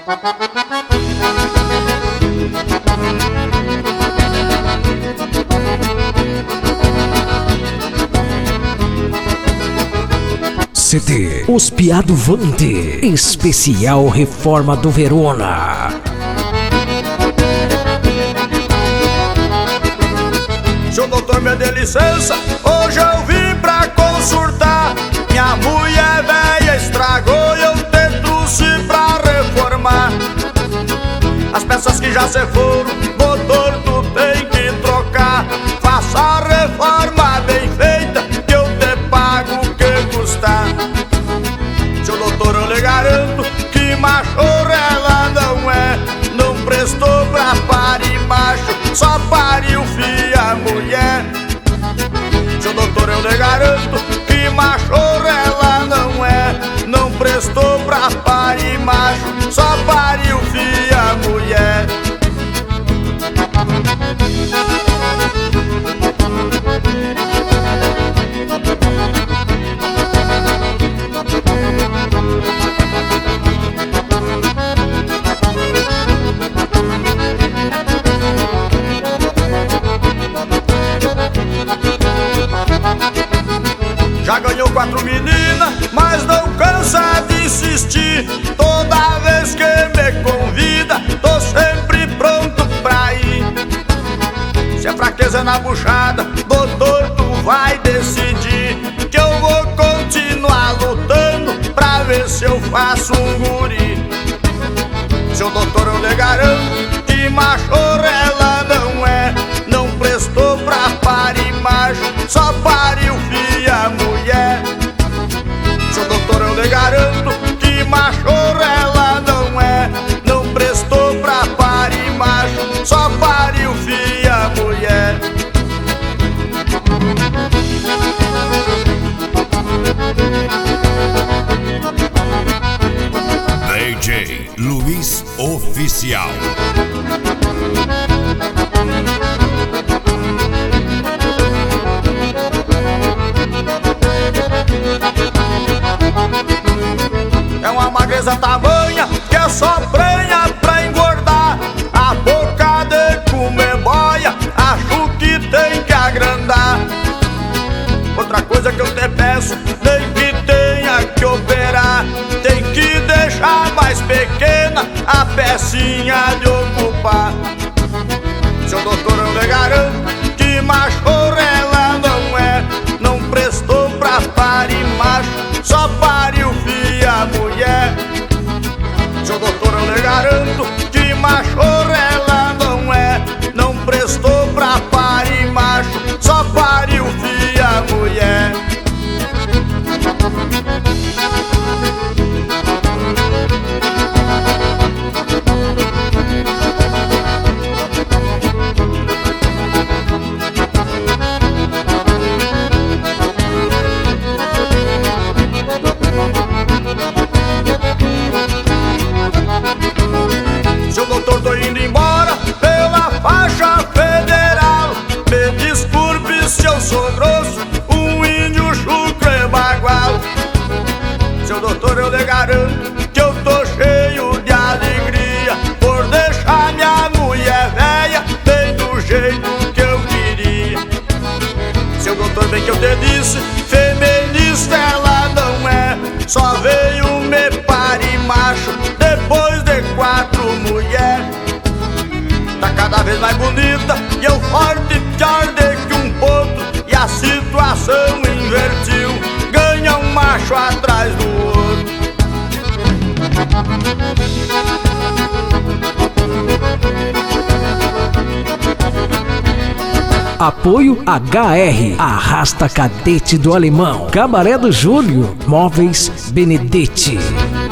CD Os Piadovante, especial Reforma do Verona. Seu doutor, me dê licença, hoje eu vim pra consultar. Minha mulher velha estragou e eu te trouxe pra reformar. As peças que já se foram, doutor, tu tem que trocar. Faça a reforma bem feita, que eu te pago o que custar. Seu doutor, eu lhe garanto que machorra ela não é. Não prestou pra parir macho, só pariu filha mulher. Seu doutor, eu lhe garanto que machorra ela não é. Não prestou pra parir macho, só pariu filha mulher. Já ganhou 4 meninas, mas não cansa de insistir. Toda vez que me convida, tô sempre pronto pra ir. Se é fraqueza na buchada, doutor, tu vai decidir. Que eu vou continuar lutando pra ver se eu faço um guri. Seu doutor, eu lhe garanto que machorra ela não é. Não prestou pra parir macho, só pariu filha mulher. Seu doutor, eu lhe garanto que machorra ela não é. Não prestou pra parir macho, só pariu filha mulher. DJ Luiz Oficial. É uma magreza tamanha que é só prenha pra engordar. A boca de comer boia, acho que tem que agrandar. Outra coisa que eu te peço, nem que tenha que operar, tem que deixar mais pequena a pecinha de ocupar. Seu doutor, eu lhe garanto que machorra ela não é. Não prestou pra parir macho, só pariu filha mulher. Seu doutor, eu lhe garanto que machorra ela não é. Não prestou pra parir macho, só pariu filha mulher. Seu doutor, tô indo embora pela faixa federal. Me desculpe se eu sou grosso, um índio chucro e bagual. Seu doutor, eu lhe garanto que eu tô cheio de alegria por deixar minha mulher velha bem do jeito que eu queria. Seu doutor, bem que eu te disse, feminista ela não é. Só veio me parir macho depois de 4 mulheres. Tá cada vez mais bonita e eu forte pior de que um potro. E a situação invertiu, ganha um macho atrás do outro. Apoio HR, Arrasta Cadete do Alemão, Cabaré do Júlio, Móveis Benedetti.